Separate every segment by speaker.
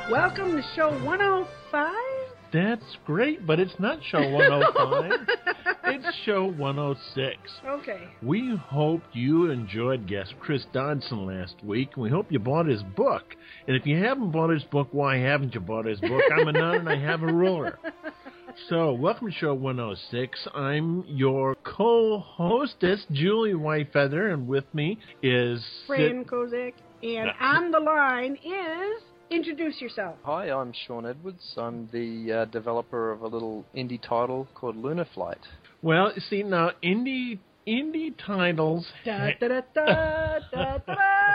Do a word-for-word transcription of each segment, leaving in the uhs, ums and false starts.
Speaker 1: Welcome to show one oh five?
Speaker 2: That's great, but it's not show one oh five. It's show one oh six.
Speaker 1: Okay.
Speaker 2: We hope you enjoyed guest Chris Dodson last week, and we hope you bought his book. And if you haven't bought his book, why haven't you bought his book? I'm a nun and I have a ruler. So, welcome to show one oh six. I'm your co-hostess, Julie Whitefeather, and with me is...
Speaker 1: Fran Kozak. And on the line is... Introduce yourself.
Speaker 3: Hi, I'm Sean Edwards. I'm the uh, developer of a little indie title called Lunar Flight.
Speaker 2: Well, see, now, indie indie titles...
Speaker 1: Da, da, da, da, da, da.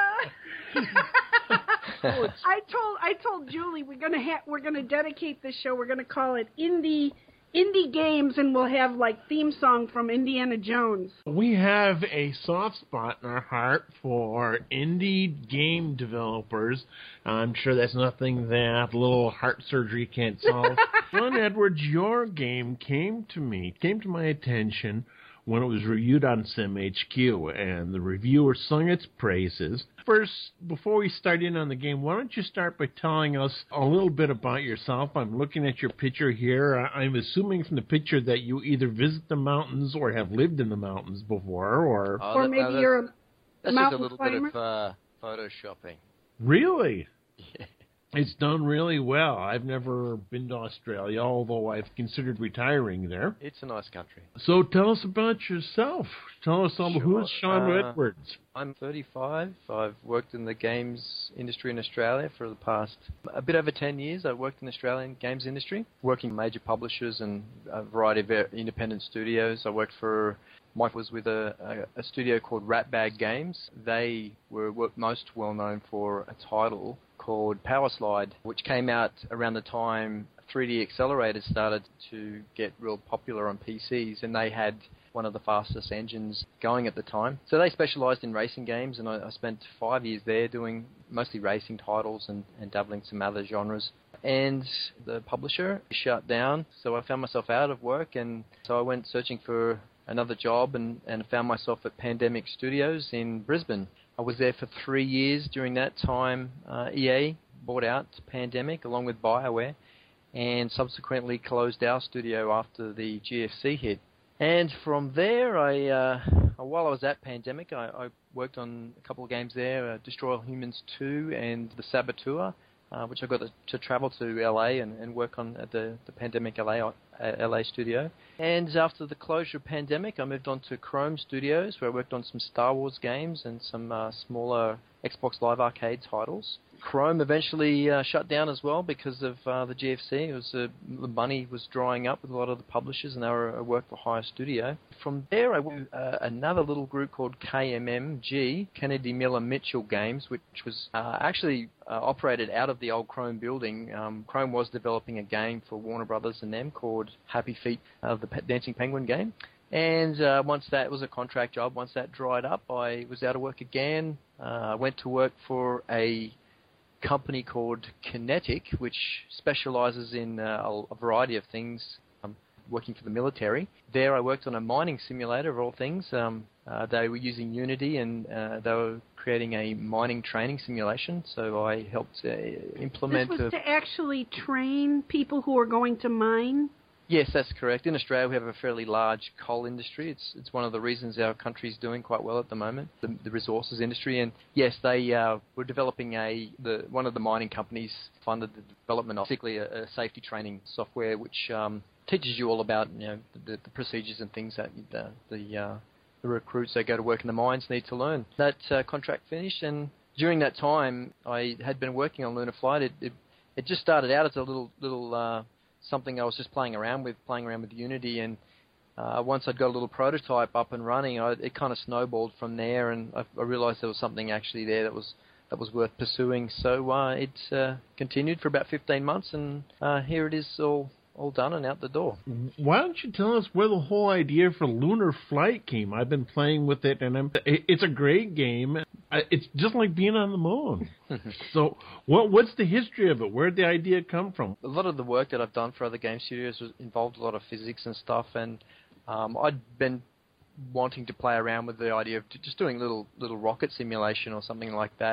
Speaker 1: I told I told Julie we're gonna ha- we're gonna dedicate this show. We're gonna call it Indie Indie Games, and we'll have like theme song from Indiana Jones.
Speaker 2: We have a soft spot in our heart for indie game developers. I'm sure that's nothing that a little heart surgery can't solve. John Edwards, your game came to me, came to my attention when it was reviewed on SimHQ, and the reviewer sung its praises. First, before we start in on the game, why don't you start by telling us a little bit about yourself? I'm looking at your picture here. I'm assuming from the picture that you either visit the mountains or have lived in the mountains before, or...
Speaker 3: Oh,
Speaker 1: or
Speaker 3: that,
Speaker 1: maybe
Speaker 3: no,
Speaker 1: you're a
Speaker 3: That's
Speaker 1: mountain
Speaker 3: just a little
Speaker 1: climber.
Speaker 3: bit of uh, photoshopping.
Speaker 2: Really?
Speaker 3: Yeah.
Speaker 2: It's done really well. I've never been to Australia, although I've considered retiring there.
Speaker 3: It's a nice country.
Speaker 2: So tell us about yourself. Tell us all,
Speaker 3: Sure.
Speaker 2: who's Sean
Speaker 3: Uh,
Speaker 2: Edwards?
Speaker 3: I'm thirty-five. I've worked in the games industry in Australia for the past a bit over ten years. I've worked in the Australian games industry, working with major publishers and a variety of independent studios. I worked for... Mike was with a, a, a studio called Ratbag Games. They were most well known for a title called Power Slide, which came out around the time three D accelerators started to get real popular on P Cs, and they had one of the fastest engines going at the time. So they specialized in racing games, and I, I spent five years there doing mostly racing titles and, and dabbling some other genres. And the publisher shut down, so I found myself out of work, and so I went searching for another job and, and found myself at Pandemic Studios in Brisbane. I was there for three years. During that time, uh, E A bought out Pandemic along with BioWare and subsequently closed our studio after the G F C hit. And from there, I uh, while I was at Pandemic, I, I worked on a couple of games there, uh, Destroy All Humans two and The Saboteur, uh, which I got to, to travel to L A and, and work on at the, the Pandemic L A, uh, L A studio. And after the closure of Pandemic, I moved on to Chrome Studios, where I worked on some Star Wars games and some uh, smaller Xbox Live Arcade titles. Chrome eventually uh, shut down as well because of uh, the G F C. It was uh, the money was drying up with a lot of the publishers, and they were a work for hire studio. From there, I went to uh, another little group called K M M G, Kennedy Miller Mitchell Games, which was uh, actually uh, operated out of the old Chrome building. Um, Chrome was developing a game for Warner Brothers and them called Happy Feet, uh, the Dancing Penguin game. And uh, once that was a contract job, once that dried up, I was out of work again. Uh, I went to work for a company called Kinetic, which specializes in uh, a variety of things, um, working for the military. There I worked on a mining simulator of all things. Um, uh, they were using Unity, and uh, they were creating a mining training simulation, so I helped uh, implement...
Speaker 1: This was
Speaker 3: a,
Speaker 1: to actually train people who are going to mine?
Speaker 3: Yes, that's correct. In Australia, we have a fairly large coal industry. It's it's one of the reasons our country's doing quite well at the moment, the, the resources industry. And yes, they uh, were developing a the one of the mining companies funded the development of basically a, a safety training software, which um, teaches you all about you know the, the procedures and things that the the, uh, the recruits that go to work in the mines need to learn. That uh, contract finished, and during that time, I had been working on Lunar Flight. It it, it just started out as a little little. Uh, something I was just playing around with, playing around with Unity, and uh, once I'd got a little prototype up and running, I, it kind of snowballed from there, and I, I realized there was something actually there that was that was worth pursuing. So uh, it uh, continued for about fifteen months, and uh, here it is all all done and out the door.
Speaker 2: Why don't you tell us where the whole idea for Lunar Flight came? I've been playing with it, and I'm, it's a great game. It's just like being on the moon. So what what's the history of it? Where did the idea come from?
Speaker 3: A lot of the work that I've done for other game studios was involved a lot of physics and stuff, and um, I'd been wanting to play around with the idea of just doing little little rocket simulation or something like that.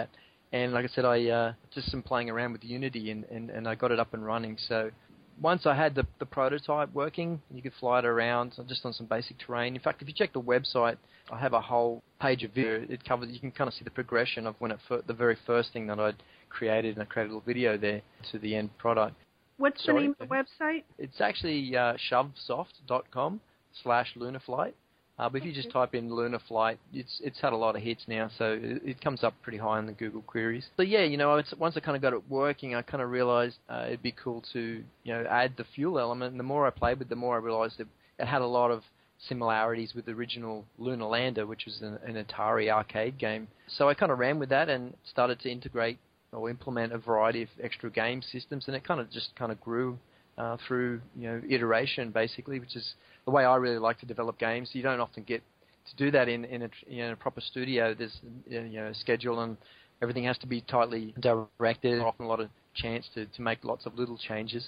Speaker 3: And like I said, I uh, just some playing around with Unity, and, and, and I got it up and running. So once I had the, the prototype working, you could fly it around just on some basic terrain. In fact, if you check the website, I have a whole page of video. It covers. You can kind of see the progression of when it fir- the very first thing that I'd created, and I created a little video there to the end product.
Speaker 1: What's
Speaker 3: Sorry.
Speaker 1: the name of the website?
Speaker 3: It's actually uh, shovesoft.com slash lunarflight. Uh, but if you just type in LunarFlight, it's it's had a lot of hits now, so it, it comes up pretty high in the Google queries. So yeah, you know, it's, once I kind of got it working, I kind of realized uh, it'd be cool to, you know, add the fuel element. And the more I played with it, the more I realized it, it had a lot of similarities with the original Lunar Lander, which was an, an Atari arcade game. So I kind of ran with that and started to integrate or implement a variety of extra game systems, and it kind of just kind of grew uh, through, you know, iteration basically, which is the way I really like to develop games. You don't often get to do that in, in, a, you know, a proper studio. There's, you know, a schedule and everything has to be tightly directed. There's often a lot of chance to, to make lots of little changes.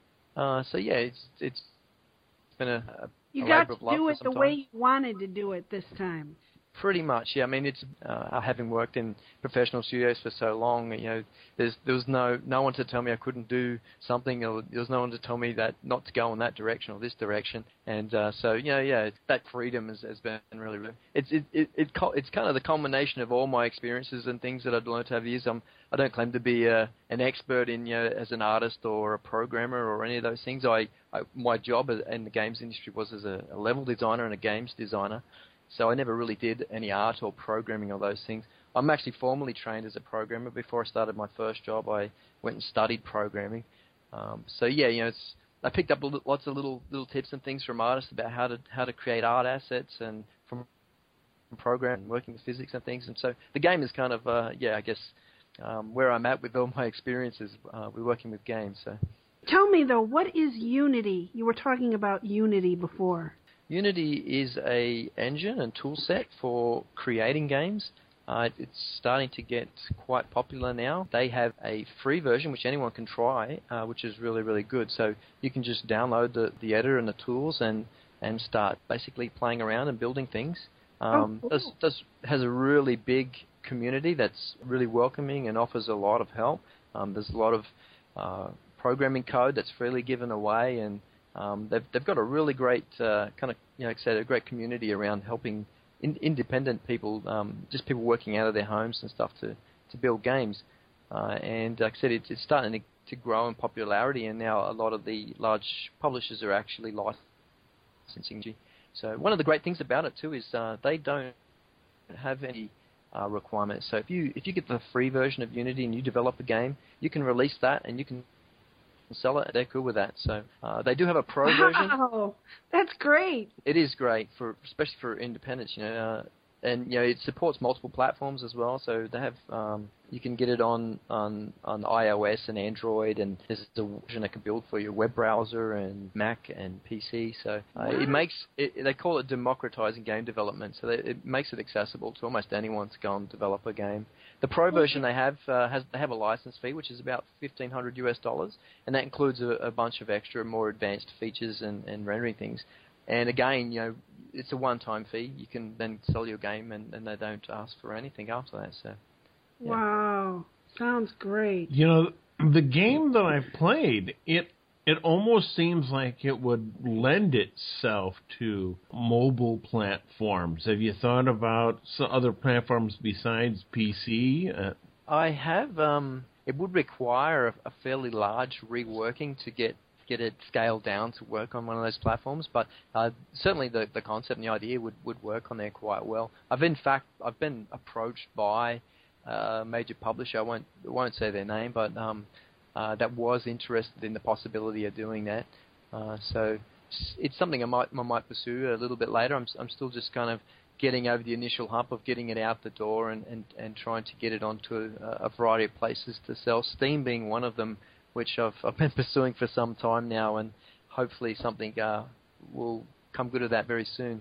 Speaker 3: Uh, so yeah, it's it's been a, a
Speaker 1: You
Speaker 3: a
Speaker 1: got
Speaker 3: labor
Speaker 1: to
Speaker 3: of love
Speaker 1: do
Speaker 3: for
Speaker 1: it
Speaker 3: some
Speaker 1: the
Speaker 3: time.
Speaker 1: way you wanted to do it this time.
Speaker 3: Pretty much, yeah. I mean, it's uh, having worked in professional studios for so long. You know, there's there was no no one to tell me I couldn't do something, or there was no one to tell me that not to go in that direction or this direction. And uh, so, you know, yeah, that freedom has, has been really, really. It's it it, it it's kind of the culmination of all my experiences and things that I've learned over the years. I'm I don't claim to be a, an expert in, you know, as an artist or a programmer or any of those things. I, I my job in the games industry was as a, a level designer and a games designer. So I never really did any art or programming or those things. I'm actually formally trained as a programmer. Before I started my first job, I went and studied programming. Um, so yeah, you know, it's, I picked up lots of little little tips and things from artists about how to how to create art assets and from, from programming, working with physics and things. And so the game is kind of uh, yeah, I guess um, where I'm at with all my experiences. Uh, we're working with games. So
Speaker 1: Tell me though, what is Unity? You were talking about Unity before.
Speaker 3: Unity is a engine and tool set for creating games. Uh, it's starting to get quite popular now. They have a free version which anyone can try, uh, which is really, really good. So you can just download the, the editor and the tools and, and start basically playing around and building things. Um,
Speaker 1: oh, cool.
Speaker 3: does, does, has a really big community that's really welcoming and offers a lot of help. Um, there's a lot of uh, programming code that's freely given away, and Um, they've they've got a really great uh, kind of, you know, like I said, a great community around helping in, independent people, um, just people working out of their homes and stuff to, to build games. Uh, and like I said, it's, it's starting to, to grow in popularity, and now a lot of the large publishers are actually licensing. So one of the great things about it too is uh, they don't have any uh, requirements. So if you if you get the free version of Unity and you develop a game, you can release that and you can sell it. They're cool with that. So uh, they do have a pro version.
Speaker 1: Wow, that's great.
Speaker 3: It is great for, especially for independents, you know, uh, and you know it supports multiple platforms as well. So they have, um, you can get it on, on on iOS and Android, and there's a version that can build for your web browser and Mac and P C. So uh, it makes it, they call it democratizing game development. So they, it makes it accessible to almost anyone to go and develop a game. The pro version they have uh, has they have a license fee, which is about fifteen hundred U S dollars, and that includes a, a bunch of extra, more advanced features and, and rendering things. And again, you know, it's a one-time fee. You can then sell your game, and, and they don't ask for anything after that. So, yeah.
Speaker 1: Wow, sounds great.
Speaker 2: You know, the game that I've played, it it almost seems like it would lend itself to mobile platforms. Have you thought about some other platforms besides P C? Uh,
Speaker 3: I have. Um, it would require a, a fairly large reworking to get get it scaled down to work on one of those platforms, but uh, certainly the, the concept and the idea would, would work on there quite well. I've in fact I've been approached by a major publisher. I won't won't say their name, but um, uh, that was interested in the possibility of doing that. Uh, so it's something I might I might pursue a little bit later. I'm I'm still just kind of getting over the initial hump of getting it out the door and, and, and trying to get it onto a, a variety of places to sell. Steam being one of them, which I've, I've been pursuing for some time now, and hopefully something uh, will come good of that very soon.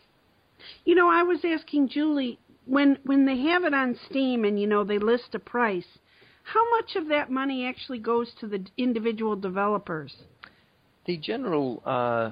Speaker 1: You know, I was asking Julie, when when they have it on Steam and, you know, they list a price, how much of that money actually goes to the individual developers?
Speaker 3: The general uh,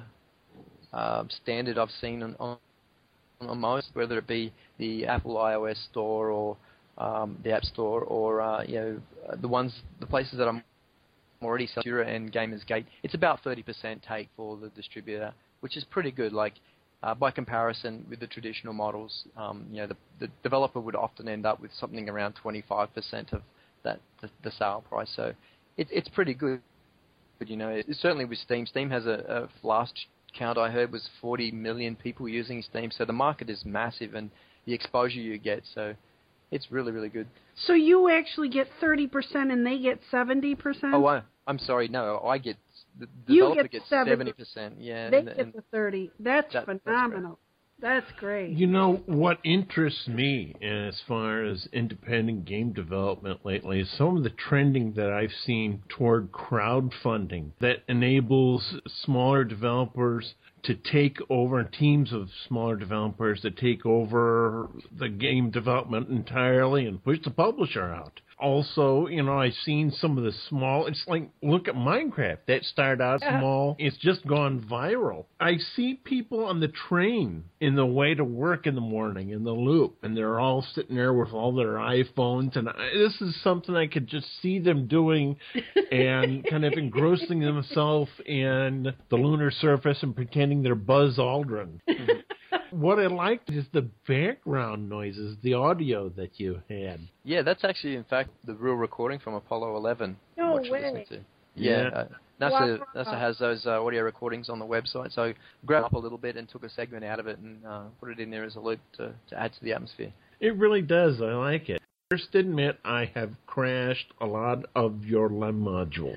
Speaker 3: uh, standard I've seen on, on, on most, whether it be the Apple iOS store or um, the App Store, or uh, you know the ones, the places that I'm already selling, Jura and Gamersgate, it's about thirty percent take for the distributor, which is pretty good. Like uh, by comparison with the traditional models, um, you know the, the developer would often end up with something around twenty-five percent of that the, the sale price. So it, it's pretty good. But you know, it, certainly with Steam, Steam has a, a last count I heard was forty million people using Steam. So the market is massive, and the exposure you get. So it's really, really good.
Speaker 1: So you actually get thirty percent and they get seventy percent?
Speaker 3: Oh, I, I'm sorry. No, I get, the
Speaker 1: you
Speaker 3: developer
Speaker 1: get
Speaker 3: gets
Speaker 1: seventy
Speaker 3: percent. Yeah,
Speaker 1: they
Speaker 3: and,
Speaker 1: get
Speaker 3: and
Speaker 1: the thirty. That's
Speaker 3: that,
Speaker 1: phenomenal. That's great.
Speaker 2: You know, what interests me as far as independent game development lately is some of the trending that I've seen toward crowdfunding that enables smaller developers to take over, teams of smaller developers to take over the game development entirely and push the publisher out. Also, you know, I've seen some of the small, it's like, look at Minecraft. That started out small. It's just gone viral. I see people on the train in the way to work in the morning in the loop, and they're all sitting there with all their iPhones, and I, this is something I could just see them doing and kind of engrossing themselves in the lunar surface and pretending they're Buzz Aldrin. What I liked is the background noises, the audio that you had.
Speaker 3: Yeah, that's actually, in fact, the real recording from Apollo eleven.
Speaker 1: No
Speaker 3: what you're
Speaker 1: way.
Speaker 3: listening to. Yeah,
Speaker 2: Yeah.
Speaker 3: uh, NASA,
Speaker 1: Wow.
Speaker 3: NASA has those uh, audio recordings on the website, so grabbed up a little bit and took a segment out of it and uh, put it in there as a loop to, to add to the atmosphere.
Speaker 2: It really does. I like it. First, admit I have crashed a lot of your Lem modules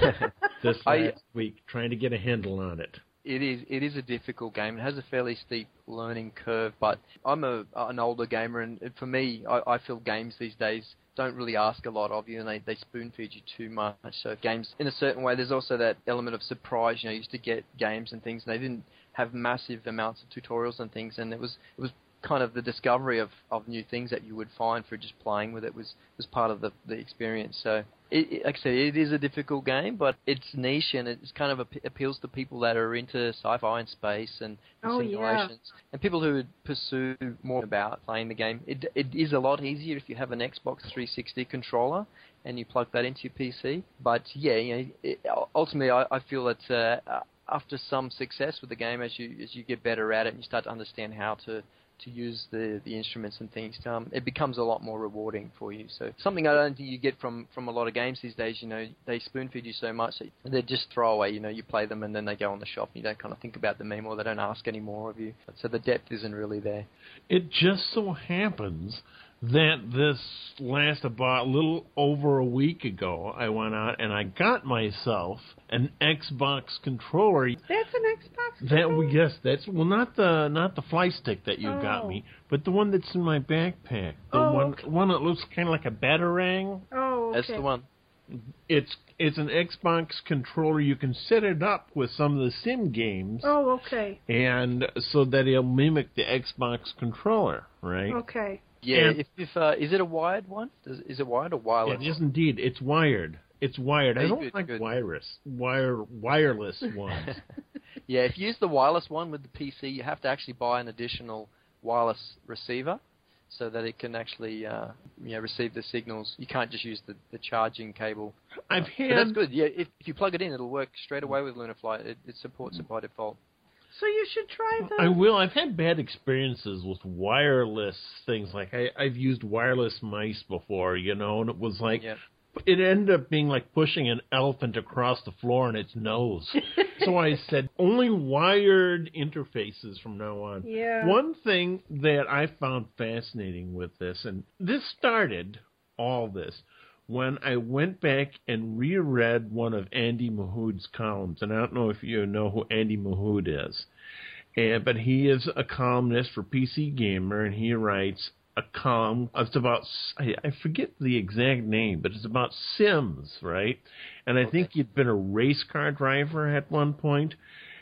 Speaker 2: this last
Speaker 3: I,
Speaker 2: week, trying to get a handle on it.
Speaker 3: It is it is a difficult game. It has a fairly steep learning curve, but I'm a an older gamer, and for me, I, I feel games these days don't really ask a lot of you, and they, they spoon feed you too much. So games, in a certain way, there's also that element of surprise. You know, you used to get games and things, and they didn't have massive amounts of tutorials and things, and it was it was kind of the discovery of, of new things that you would find for just playing with it was, was part of the, the experience. So, it, it, like I said, it is a difficult game, but it's niche and it kind of ap- appeals to people that are into sci-fi and space and, and
Speaker 1: Oh,
Speaker 3: simulations.
Speaker 1: yeah.
Speaker 3: And people who would pursue more about playing the game. It, it is a lot easier if you have an Xbox three sixty controller and you plug that into your P C. But, yeah, you know, it, ultimately I, I feel that uh, after some success with the game, as you as you get better at it and you start to understand how to to use the, the instruments and things, um, it becomes a lot more rewarding for you. So something I don't think you get from, from a lot of games these days, you know, they spoon feed you so much that they're just throwaway, you know, you play them and then they go on the shelf and you don't kind of think about them anymore, they don't ask any more of you. So the depth isn't really there.
Speaker 2: It just so happens that this last about a little over a week ago, I went out and I got myself an Xbox controller.
Speaker 1: That's an Xbox
Speaker 2: That
Speaker 1: controller?
Speaker 2: yes, that's well, not the not the fly stick that you
Speaker 1: Oh.
Speaker 2: got me, but the one that's in my backpack. The
Speaker 1: Oh,
Speaker 2: one
Speaker 1: okay.
Speaker 2: one that looks kind of like a batarang.
Speaker 1: Oh, okay.
Speaker 3: That's the one.
Speaker 2: It's it's an Xbox controller. You can set it up with some of the sim games,
Speaker 1: Oh, okay.
Speaker 2: and so that it'll mimic the Xbox controller, right?
Speaker 1: Okay.
Speaker 3: Yeah,
Speaker 2: And-
Speaker 3: if, if uh, is it a wired one? Does, is it wired or wireless?
Speaker 2: It is indeed. It's wired. It's wired. I
Speaker 3: Hey,
Speaker 2: don't
Speaker 3: good,
Speaker 2: like
Speaker 3: good.
Speaker 2: wireless, wire, wireless ones.
Speaker 3: Yeah, if you use the wireless one with the P C, you have to actually buy an additional wireless receiver so that it can actually uh, you know, receive the signals. You can't just use the, the charging cable.
Speaker 2: I've
Speaker 3: But
Speaker 2: had.
Speaker 3: that's good. Yeah, if, if you plug it in, it'll work straight away with LunaFly. It, it supports it by default.
Speaker 1: So you should try that.
Speaker 2: I will. I've had bad experiences with wireless things. Like I, I've used wireless mice before, you know, and it was like
Speaker 3: Yeah.
Speaker 2: it ended up being like pushing an elephant across the floor on its nose. So I said only wired interfaces from now on.
Speaker 1: Yeah.
Speaker 2: One thing that I found fascinating with this, and this started all this when I went back and reread one of Andy Mahood's columns, and I don't know if you know who Andy Mahood is, and, but he is a columnist for P C Gamer, and he writes a column. It's about, I, I forget the exact name, but it's about Sims, right? And I
Speaker 3: Okay.
Speaker 2: think he'd been a race car driver at one point,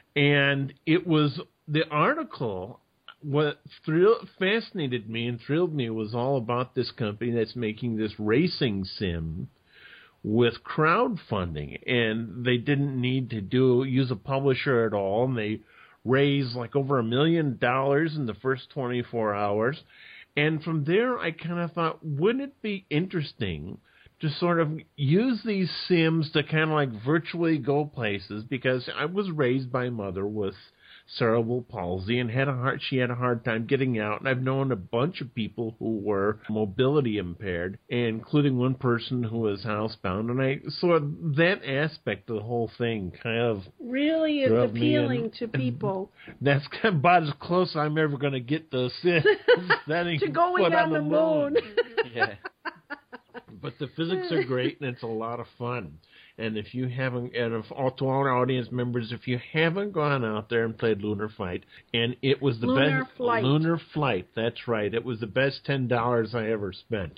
Speaker 2: and it was the article. What thrill, fascinated me and thrilled me was all about this company that's making this racing sim with crowdfunding, and they didn't need to do use a publisher at all, and they raised like over a million dollars in the first twenty-four hours, And from there, I kind of thought, wouldn't it be interesting to sort of use these sims to kind of like virtually go places? Because I was raised by a mother with cerebral palsy and had a hard, she had a hard time getting out. And I've known a bunch of people who were mobility impaired, including one person who was housebound. And I saw that aspect of the whole thing kind of
Speaker 1: really is appealing to people.
Speaker 2: That's about as close I'm ever going to get to Sims
Speaker 1: to going on, on the moon. moon.
Speaker 3: Yeah.
Speaker 2: But the physics are great, and it's a lot of fun. And if you haven't, and if, all, to all our audience members, if you haven't gone out there and played Lunar Flight, and it was the
Speaker 1: Lunar
Speaker 2: best
Speaker 1: Flight.
Speaker 2: Lunar Flight, that's right, it was the best ten dollars I ever spent.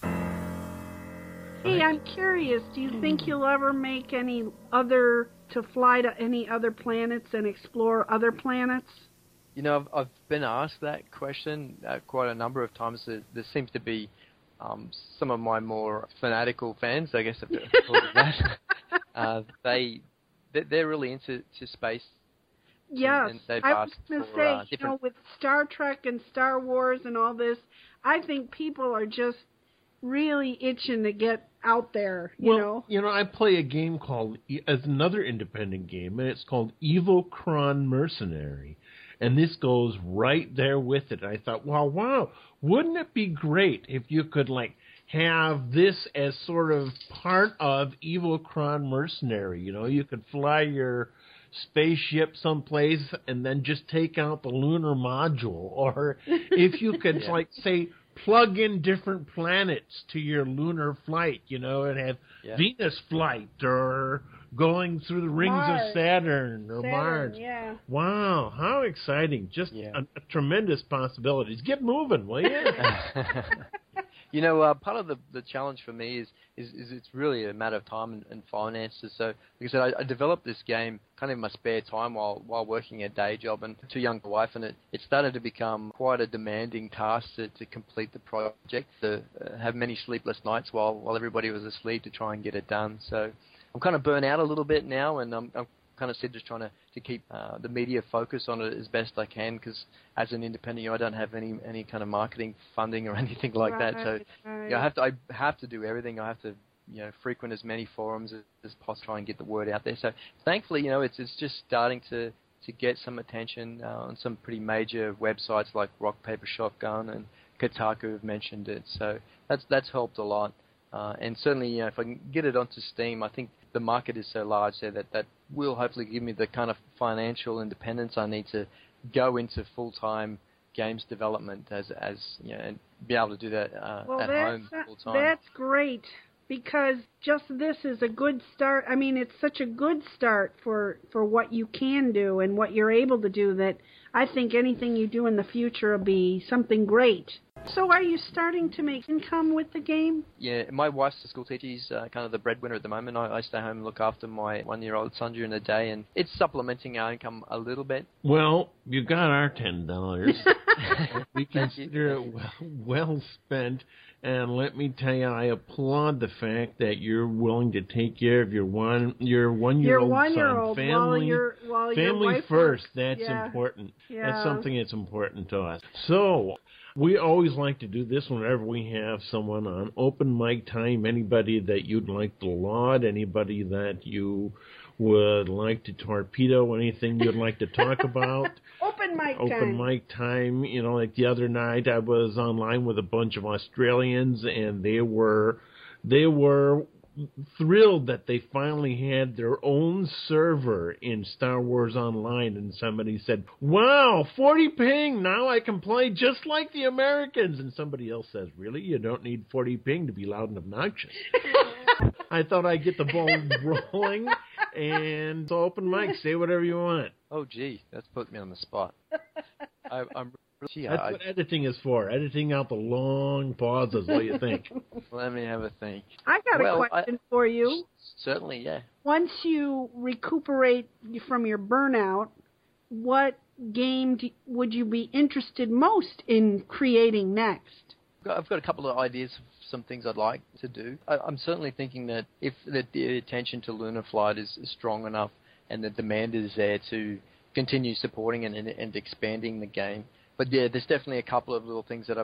Speaker 1: Hey, I'm curious. Do you think you'll ever make any other to fly to any other planets and explore other planets?
Speaker 3: You know, I've, I've been asked that question uh, quite a number of times. There, there seems to be um, some of my more fanatical fans, I guess, if they're called that. Uh, they they're really into to space.
Speaker 1: Yes,
Speaker 3: and, and
Speaker 1: I was going to say,
Speaker 3: uh,
Speaker 1: you know, with Star Trek and Star Wars and all this, I think people are just really itching to get out there. You
Speaker 2: well,
Speaker 1: know,
Speaker 2: you know, I play a game called as another independent game, and it's called Evocron Mercenary, and this goes right there with it. I thought, wow, wow, wouldn't it be great if you could like have this as sort of part of Evocron Mercenary? You know, you could fly your spaceship someplace and then just take out the lunar module. Or if you could, yeah. like, say, plug in different planets to your lunar flight, you know, and have yeah. Venus flight or going through the rings
Speaker 1: Mars.
Speaker 2: of Saturn or
Speaker 1: Saturn,
Speaker 2: Mars.
Speaker 1: Yeah.
Speaker 2: Wow, how exciting. Just
Speaker 3: yeah.
Speaker 2: a, a tremendous possibilities. Get moving, will you?
Speaker 3: You know, uh, part of the, the challenge for me is, is, is it's really a matter of time and, and finances. So, like I said, I, I developed this game kind of in my spare time while while working a day job and too young for wife, and it, it started to become quite a demanding task to, to complete the project, to uh, have many sleepless nights while, while everybody was asleep to try and get it done. So I'm kind of burnt out a little bit now, and I'm, I'm kind of said just trying to, to keep uh, the media focus on it as best I can, because as an independent, you know, I don't have any any kind of marketing funding or anything like
Speaker 1: right,
Speaker 3: that. So
Speaker 1: right.
Speaker 3: you know, I have to I have to do everything. I have to you know frequent as many forums as, as possible, try and get the word out there. So thankfully, you know, it's it's just starting to, to get some attention uh, on some pretty major websites like Rock Paper Shotgun and Kotaku have mentioned it. So that's that's helped a lot. Uh, and certainly, you know, if I can get it onto Steam, I think the market is so large there that that will hopefully give me the kind of financial independence I need to go into full-time games development as, as you know, and be able to do that uh,
Speaker 1: well,
Speaker 3: at home full-time.
Speaker 1: That's great, because just this is a good start. I mean, it's such a good start for, for what you can do and what you're able to do that I think anything you do in the future will be something great. So are you starting to make income with the game?
Speaker 3: Yeah, my wife's a school teacher. She's uh, kind of the breadwinner at the moment. I, I stay home and look after my one-year-old son during the day, and it's supplementing our income a little bit.
Speaker 2: Well, you got our ten dollars. We consider it well, well spent. And let me tell you, I applaud the fact that you're willing to take care of your one your one year old
Speaker 1: your one year old
Speaker 2: son. Family,
Speaker 1: while your while
Speaker 2: family
Speaker 1: your wife
Speaker 2: first.
Speaker 1: works.
Speaker 2: That's
Speaker 1: yeah.
Speaker 2: important.
Speaker 1: Yeah.
Speaker 2: That's something that's important to us. So we always like to do this whenever we have someone on. Open mic time. Anybody that you'd like to laud, anybody that you would like to torpedo, anything you'd like to talk about.
Speaker 1: Open mic
Speaker 2: Open
Speaker 1: time.
Speaker 2: Open mic time. You know, like the other night, I was online with a bunch of Australians, and they were they were thrilled that they finally had their own server in Star Wars Online, and somebody said, wow, forty ping, now I can play just like the Americans. And somebody else says, really? You don't need forty ping to be loud and obnoxious. I thought I'd get the ball rolling, and so open mic, say whatever you want.
Speaker 3: Oh, gee, that's put me on the spot. I, I'm Gee,
Speaker 2: That's
Speaker 3: I,
Speaker 2: what editing is for, editing out the long pauses. What do you think?
Speaker 3: Let me have a think.
Speaker 1: I got
Speaker 3: well,
Speaker 1: a question
Speaker 3: I,
Speaker 1: for you.
Speaker 3: Certainly, yeah.
Speaker 1: Once you recuperate from your burnout, what game do, would you be interested most in creating next?
Speaker 3: I've got a couple of ideas of some things I'd like to do. I, I'm certainly thinking that if the, the attention to Lunar Flight is, is strong enough and the demand is there to continue supporting and, and, and expanding the game. But yeah, there's definitely a couple of little things that I've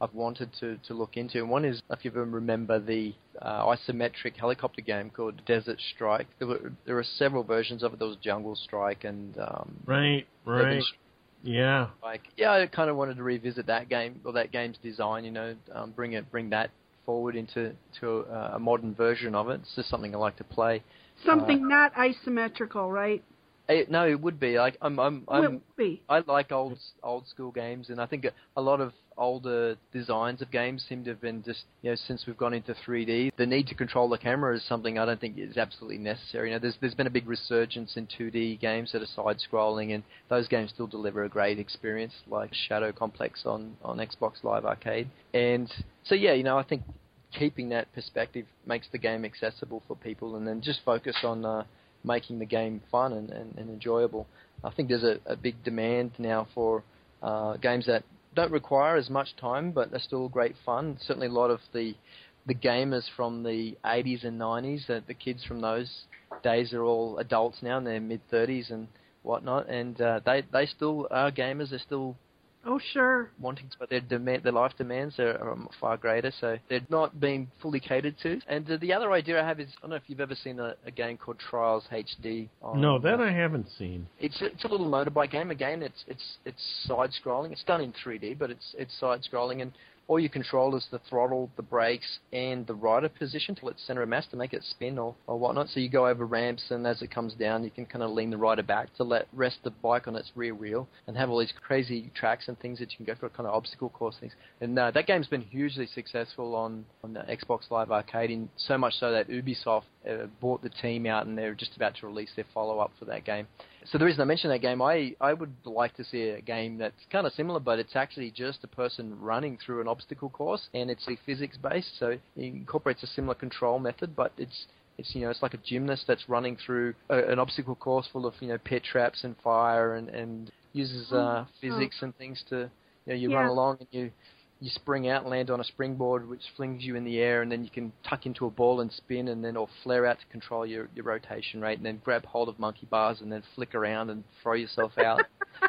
Speaker 3: I've wanted to, to look into. And one is, if you remember, the uh, isometric helicopter game called Desert Strike. There were there were several versions of it. There was Jungle Strike and um,
Speaker 2: right, right, yeah.
Speaker 3: Like, yeah, I kind of wanted to revisit that game or that game's design. You know, um, bring it, bring that forward into to a, a modern version of it. It's just something I like to play.
Speaker 1: Something
Speaker 3: uh,
Speaker 1: not isometrical, right?
Speaker 3: It, no, it would be. Like I'm, I'm, I'm
Speaker 1: Will be.
Speaker 3: I like old, old school games, and I think a, a lot of older designs of games seem to have been just, you know, since we've gone into three D. The need to control the camera is something I don't think is absolutely necessary. You know, there's there's been a big resurgence in two D games that are side-scrolling, and those games still deliver a great experience, like Shadow Complex on on Xbox Live Arcade. And so, yeah, you know, I think keeping that perspective makes the game accessible for people, and then just focus on uh, making the game fun and, and, and enjoyable. I think there's a, a big demand now for uh, games that don't require as much time, but are still great fun. Certainly a lot of the the gamers from the eighties and nineties, uh, the kids from those days are all adults now in their mid-thirties and whatnot, and uh, they, they still are gamers. They're still
Speaker 1: Oh, sure.
Speaker 3: wanting to, but their demand, their life demands are, are far greater, so they're not being fully catered to. And uh, the other idea I have is, I don't know if you've ever seen a, a game called Trials H D. On,
Speaker 2: No, that
Speaker 3: uh,
Speaker 2: I haven't seen.
Speaker 3: It's a, it's a little motorbike game. Again, it's it's it's side scrolling. It's done in three D, but it's it's side scrolling, and all you control is the throttle, the brakes, and the rider position to let center of mass to make it spin or, or whatnot. So you go over ramps, and as it comes down, you can kind of lean the rider back to let rest the bike on its rear wheel, and have all these crazy tracks and things that you can go for, kind of obstacle course things. And uh, that game's been hugely successful on on the Xbox Live Arcade, in so much so that Ubisoft uh, bought the team out, and they're just about to release their follow-up for that game. So the reason I mention that game, I, I would like to see a game that's kind of similar, but it's actually just a person running through an obstacle course, and it's physics-based, so it incorporates a similar control method, but it's it's you know it's like a gymnast that's running through a, an obstacle course full of you know pit traps and fire, and, and uses uh, physics and things to you know you
Speaker 1: Yeah.
Speaker 3: run along and you. You spring out and land on a springboard, which flings you in the air, and then you can tuck into a ball and spin, and then or flare out to control your, your rotation rate, and then grab hold of monkey bars, and then flick around and throw yourself out.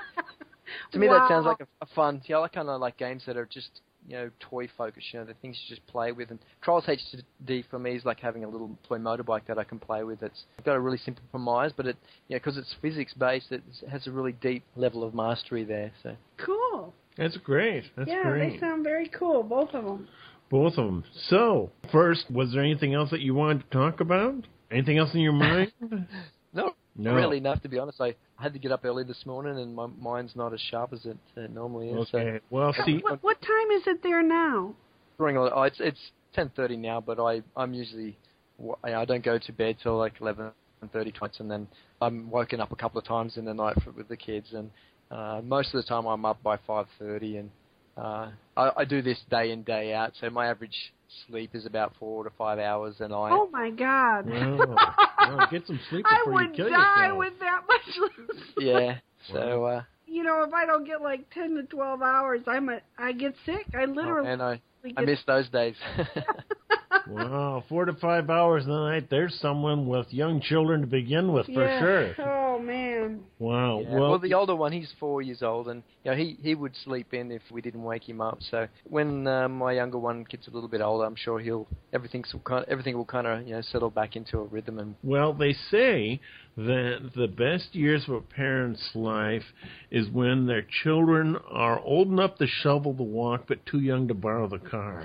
Speaker 3: To me,
Speaker 1: Wow.
Speaker 3: that sounds like a, a fun. Yeah, I kind of like games that are just you know toy focused. You know, the things you just play with. And Trials H D for me is like having a little toy motorbike that I can play with. It's got a really simple premise, but it yeah because it's physics based, it has a really deep level of mastery there. So
Speaker 1: Cool.
Speaker 2: That's great. That's
Speaker 1: yeah,
Speaker 2: great.
Speaker 1: they sound very cool, both of them.
Speaker 2: Both of them. So, first, was there anything else that you wanted to talk about? Anything else in your mind?
Speaker 3: no,
Speaker 2: No.
Speaker 3: really enough to be honest. I had to get up early this morning, and my mind's not as sharp as it uh, normally is.
Speaker 2: Okay. Well, see,
Speaker 1: What, what time is it there now?
Speaker 3: So, oh, it's it's ten thirty now, but I I'm usually I don't go to bed till like eleven thirty twice, and then I'm woken up a couple of times in the night for, with the kids, and uh, most of the time I'm up by five thirty, and uh, I, I do this day in day out, so my average sleep is about four to five hours a night.
Speaker 1: Oh my God!
Speaker 2: Wow. Well, get some sleep
Speaker 1: I
Speaker 2: before you
Speaker 1: would
Speaker 2: kill
Speaker 1: die
Speaker 2: yourself.
Speaker 1: with that much sleep.
Speaker 3: Yeah, so uh,
Speaker 1: You know, if I don't get like ten to twelve hours, I'm a, I get sick. I literally
Speaker 3: and I
Speaker 1: get
Speaker 3: I miss those days.
Speaker 2: Wow, four to five hours a night. There's someone with young children to begin with, for
Speaker 1: yeah.
Speaker 2: sure.
Speaker 1: Oh man.
Speaker 2: Wow.
Speaker 3: Yeah.
Speaker 2: Well,
Speaker 3: Well, the older one, he's four years old, and you know he he would sleep in if we didn't wake him up. So when uh, my younger one gets a little bit older, I'm sure he'll everything's kind everything will kind of you know settle back into a rhythm. And
Speaker 2: well, they say that the best years of a parent's life is when their children are old enough to shovel the walk, but too young to borrow the car.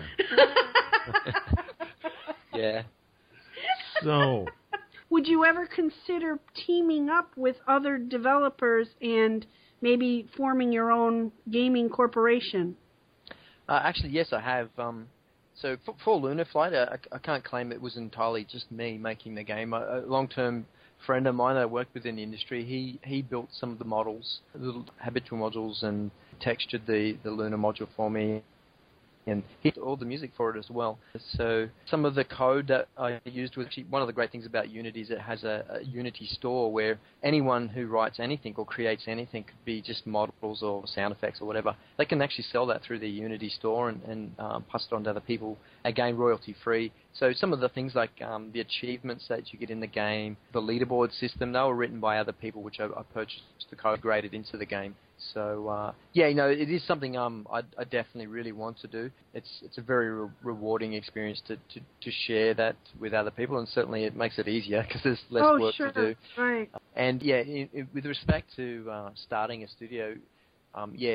Speaker 3: yeah.
Speaker 2: So,
Speaker 1: Would you ever consider teaming up with other developers and maybe forming your own gaming corporation?
Speaker 3: Uh, actually, yes, I have. Um, so for, for Lunar Flight, uh, I, I can't claim it was entirely just me making the game. A, a long-term friend of mine I worked with in the industry, he, he built some of the models, little habitual modules, and textured the, the Lunar module for me. And he did all the music for it as well. So some of the code that I used was actually one of the great things about Unity is it has a, a Unity store where anyone who writes anything or creates anything, could be just models or sound effects or whatever, they can actually sell that through the Unity store and, and um, pass it on to other people, again royalty free. So some of the things like um, the achievements that you get in the game, the leaderboard system, they were written by other people, which I, I purchased the code, graded into the game. So uh, yeah, you know, it is something um I, I definitely really want to do. It's it's a very re- rewarding experience to, to, to share that with other people, and certainly it makes it easier because there's less
Speaker 1: oh,
Speaker 3: work
Speaker 1: sure.
Speaker 3: to do.
Speaker 1: Right.
Speaker 3: And yeah, in, in, with respect to uh, starting a studio, um, yeah,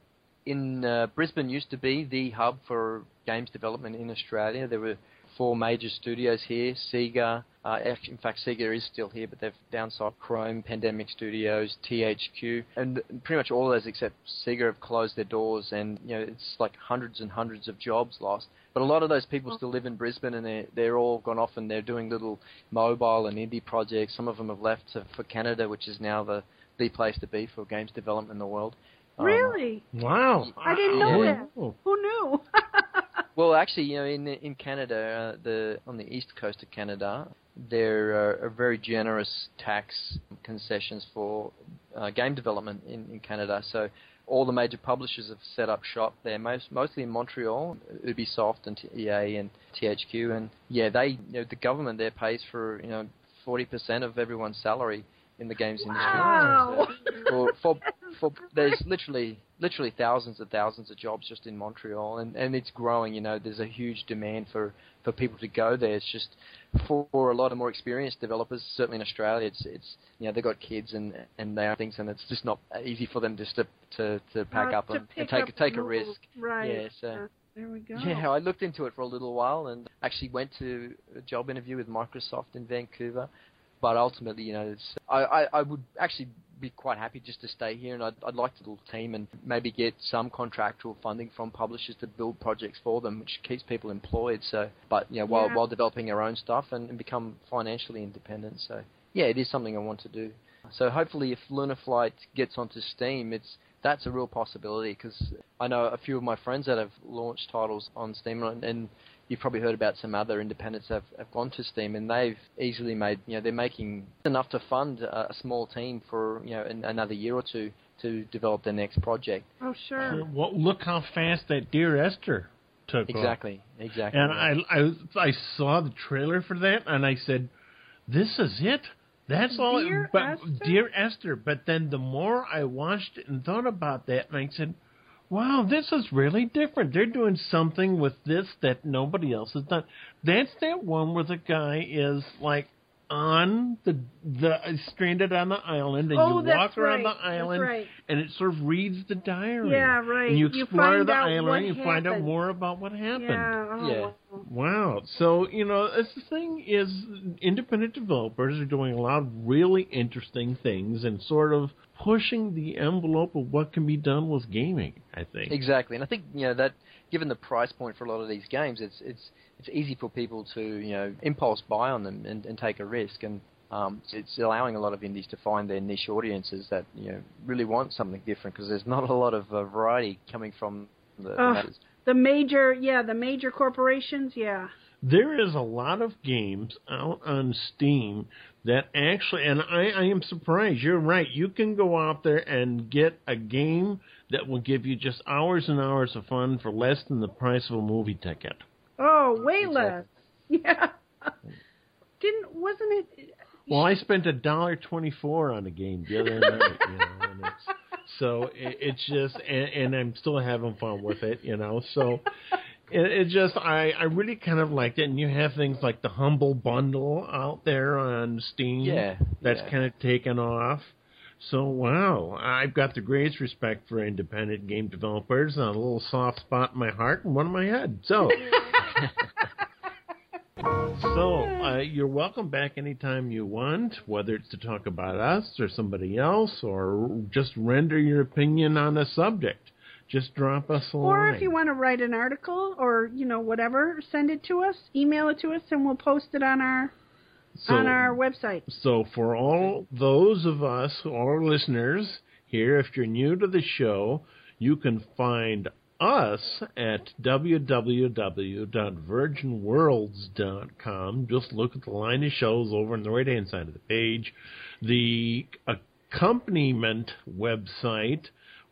Speaker 3: in uh, Brisbane used to be the hub for games development in Australia. There were four major studios here, Sega. Uh, in fact, Sega is still here, but they've downsized. Chrome, Pandemic Studios, T H Q, and pretty much all of those except Sega have closed their doors, and you know it's like hundreds and hundreds of jobs lost. But a lot of those people still live in Brisbane, and they're they're all gone off and they're doing little mobile and indie projects. Some of them have left to, for Canada, which is now the the place to be for games development in the world.
Speaker 1: Really?
Speaker 2: Um, wow!
Speaker 1: I didn't know
Speaker 3: yeah.
Speaker 1: that. Who knew?
Speaker 3: Well, actually, you know, in in Canada, uh, the on the east coast of Canada, there are, are very generous tax concessions for uh, game development in, in Canada. So all the major publishers have set up shop there, most, mostly in Montreal, Ubisoft and E A and T H Q. And yeah, they, you know, the government there pays for you know forty percent of everyone's salary in the games
Speaker 1: wow.
Speaker 3: industry. So for, for, for there's literally literally thousands and thousands of jobs just in Montreal, and, and it's growing. You know, there's a huge demand for, for people to go there. It's just for, for a lot of more experienced developers, certainly in Australia, it's it's you know they've got kids and and they are things, and it's just not easy for them just to to, to pack
Speaker 1: uh,
Speaker 3: up
Speaker 1: to
Speaker 3: and, and
Speaker 1: pick
Speaker 3: take
Speaker 1: up
Speaker 3: take a
Speaker 1: rules.
Speaker 3: risk.
Speaker 1: Right.
Speaker 3: Yeah. So.
Speaker 1: Uh, there we go.
Speaker 3: Yeah, I looked into it for a little while and actually went to a job interview with Microsoft in Vancouver. But ultimately, you know, it's, I, I, I would actually be quite happy just to stay here, and I'd, I'd like to build a team and maybe get some contractual funding from publishers to build projects for them, which keeps people employed. So, but you know, while
Speaker 1: yeah.
Speaker 3: while developing our own stuff and, and become financially independent. So, yeah, it is something I want to do. So, hopefully, if Lunar Flight gets onto Steam, it's that's a real possibility because I know a few of my friends that have launched titles on Steam, and, and you've probably heard about some other independents that have, have gone to Steam, and they've easily made, you know, they're making enough to fund a, a small team for, you know, an, another year or two to develop their next project.
Speaker 1: Oh, sure.
Speaker 2: Well, look how fast that Dear Esther took
Speaker 3: Exactly,
Speaker 2: off.
Speaker 3: exactly.
Speaker 2: And I, I, I saw the trailer for that, and I said, this is it? That's all.
Speaker 1: Dear
Speaker 2: but
Speaker 1: Esther?
Speaker 2: Dear Esther. But then the more I watched it and thought about that, and I said, wow, this is really different. They're doing something with this that nobody else has done. That's that one where the guy is like on the the stranded on the island, and
Speaker 1: oh,
Speaker 2: you
Speaker 1: that's
Speaker 2: walk around
Speaker 1: right.
Speaker 2: the island,
Speaker 1: that's right.
Speaker 2: and it sort of reads the diary.
Speaker 1: Yeah, right.
Speaker 2: And you
Speaker 1: You
Speaker 2: explore
Speaker 1: find
Speaker 2: the
Speaker 1: out
Speaker 2: island,
Speaker 1: what
Speaker 2: and you find out
Speaker 1: happened.
Speaker 2: more about what happened.
Speaker 1: Yeah. Oh,
Speaker 3: Yeah.
Speaker 1: wow.
Speaker 2: Wow. So, you know, that's the thing is independent developers are doing a lot of really interesting things and sort of pushing the envelope of what can be done with gaming, I think.
Speaker 3: Exactly. And I think, you know, that given the price point for a lot of these games, it's it's it's easy for people to, you know, impulse buy on them and, and take a risk. And um, it's allowing a lot of indies to find their niche audiences that, you know, really want something different because there's not a lot of uh, variety coming from the
Speaker 1: Uh,
Speaker 3: others.
Speaker 1: the major, yeah, the major corporations, yeah.
Speaker 2: There is a lot of games out on Steam that actually, and I, I am surprised, you're right, you can go out there and get a game that will give you just hours and hours of fun for less than the price of a movie ticket.
Speaker 1: Oh, way
Speaker 3: Exactly.
Speaker 1: less. Yeah. Didn't, wasn't it?
Speaker 2: Well, I spent a dollar twenty-four on a game the other night, you know, and it's, so it, it's just, and, and I'm still having fun with it, you know, so it, it just, I, I really kind of liked it, and you have things like the Humble Bundle out there on Steam
Speaker 3: Yeah,
Speaker 2: that's
Speaker 3: yeah.
Speaker 2: kind of taken off. So, wow, I've got the greatest respect for independent game developers and a little soft spot in my heart and one in my head. So, so uh, you're welcome back anytime you want, whether it's to talk about us or somebody else or just render your opinion on a subject. Just drop us a
Speaker 1: Or
Speaker 2: line.
Speaker 1: if you want to write an article or, you know, whatever, send it to us, email it to us, and we'll post it on our
Speaker 2: so,
Speaker 1: on our website.
Speaker 2: So for all those of us, our listeners here, if you're new to the show, you can find us at w w w dot virgin worlds dot com. Just look at the line of shows over on the right-hand side of the page. The accompaniment website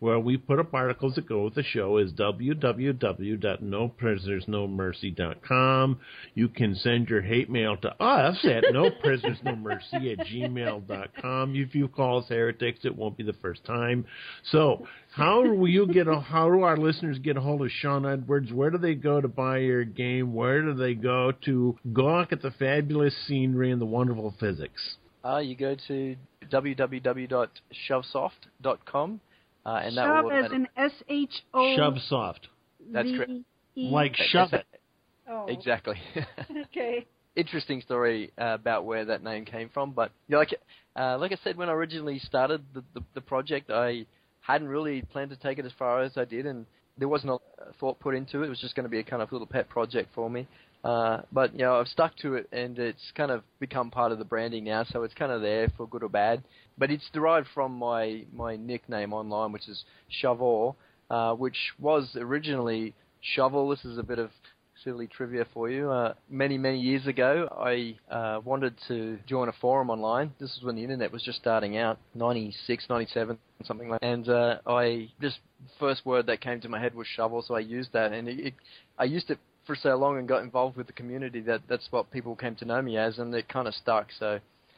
Speaker 2: where we put up articles that go with the show, is w w w dot no prisoners no mercy dot com. You can send your hate mail to us at no prisoners no mercy at gmail dot com. If you call us heretics, it won't be the first time. So, how will you get a, how do our listeners get a hold of Sean Edwards? Where do they go to buy your game? Where do they go to gawk at the fabulous scenery and the wonderful physics?
Speaker 3: Uh, you go to w w w dot shovesoft dot com. Uh, and that
Speaker 1: Shove
Speaker 3: will
Speaker 1: as in S H O.
Speaker 2: Shove soft.
Speaker 3: That's correct.
Speaker 2: Like shove it.
Speaker 1: Oh.
Speaker 3: Exactly.
Speaker 1: Okay.
Speaker 3: Interesting story uh, about where that name came from, but you know, like uh, like I said, when I originally started the, the the project, I hadn't really planned to take it as far as I did, and there wasn't a thought put into it. It was just going to be a kind of little pet project for me. Uh, but, you know, I've stuck to it, and it's kind of become part of the branding now, so it's kind of there for good or bad. But it's derived from my, my nickname online, which is Shovor, uh, which was originally Shovel. This is a bit of silly trivia for you. Uh, many, many years ago, I uh, wanted to join a forum online. This is when the internet was just starting out, ninety-six, ninety-seven, something like that. And uh, I just, first word that came to my head was shovel, so I used that. And it, it, I used it for so long and got involved with the community that that's what people came to know me as, and it kind of stuck. So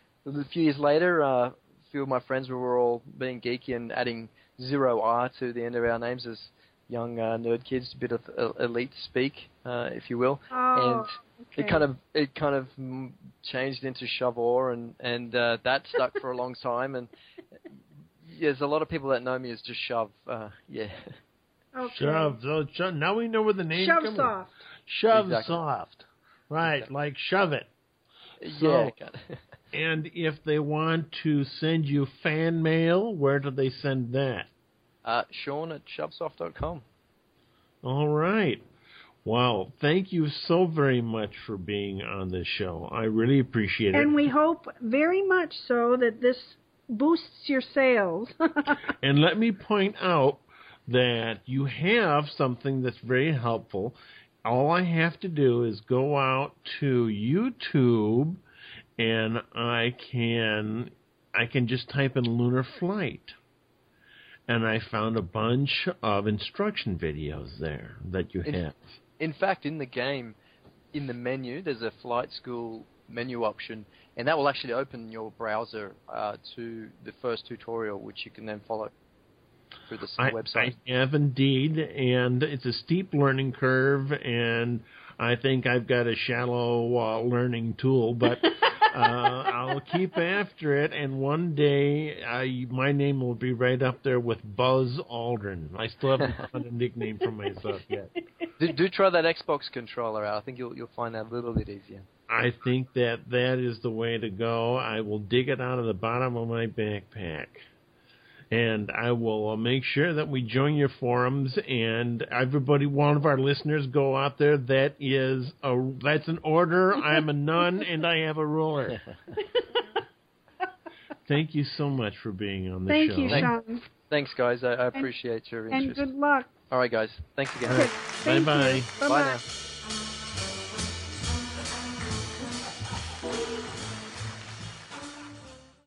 Speaker 3: a few years later, uh, a few of my friends were all being geeky and adding zero R to the end of our names as young uh, nerd kids, a bit of uh, elite speak, uh, if you will.
Speaker 1: Oh,
Speaker 3: and
Speaker 1: okay.
Speaker 3: it kind of it kind of changed into Shovor, and and uh, that stuck for a long time. And there's a lot of people that know me as just Shove. Uh, yeah.
Speaker 1: Okay.
Speaker 2: Shove. So, shove. Now we know where the name
Speaker 1: Shove
Speaker 2: comes
Speaker 1: soft.
Speaker 2: from. Shove
Speaker 3: Exactly.
Speaker 2: soft. Right,
Speaker 3: Exactly.
Speaker 2: like shove it. So,
Speaker 3: Yeah. Kind of.
Speaker 2: And if they want to send you fan mail, where do they send that?
Speaker 3: Uh, Sean at shovesoft dot com.
Speaker 2: All right. Wow. Thank you so very much for being on this show. I really appreciate it.
Speaker 1: And we hope very much so that this boosts your sales.
Speaker 2: And let me point out that you have something that's very helpful. All I have to do is go out to YouTube, and I can I can just type in Lunar Flight. And I found a bunch of instruction videos there that you
Speaker 3: In,
Speaker 2: have.
Speaker 3: in fact, in the game, in the menu, there's a flight school menu option, and that will actually open your browser uh, to the first tutorial, which you can then follow through the
Speaker 2: I,
Speaker 3: website.
Speaker 2: I have indeed, and it's a steep learning curve, and I think I've got a shallow uh, learning tool, but uh, I'll keep after it, and one day I, my name will be right up there with Buzz Aldrin. I still haven't found a nickname for myself yet.
Speaker 3: do, do try that Xbox controller out. I think you'll you'll find that a little bit easier.
Speaker 2: I think that that is the way to go. I will dig it out of the bottom of my backpack. And I will uh, make sure that we join your forums, and everybody, one of our listeners, go out there. That is a that's an order. I'm a nun, and I have a ruler. Thank you so much for being on the
Speaker 1: Thank
Speaker 2: show.
Speaker 1: you, Sean.
Speaker 3: Thanks, guys. I, I appreciate your
Speaker 1: And
Speaker 3: interest.
Speaker 1: good luck.
Speaker 3: All right, guys. Thanks again.
Speaker 2: All right.
Speaker 1: Thank
Speaker 2: Bye-bye.
Speaker 1: you.
Speaker 3: Bye
Speaker 1: Bye-bye.
Speaker 3: now.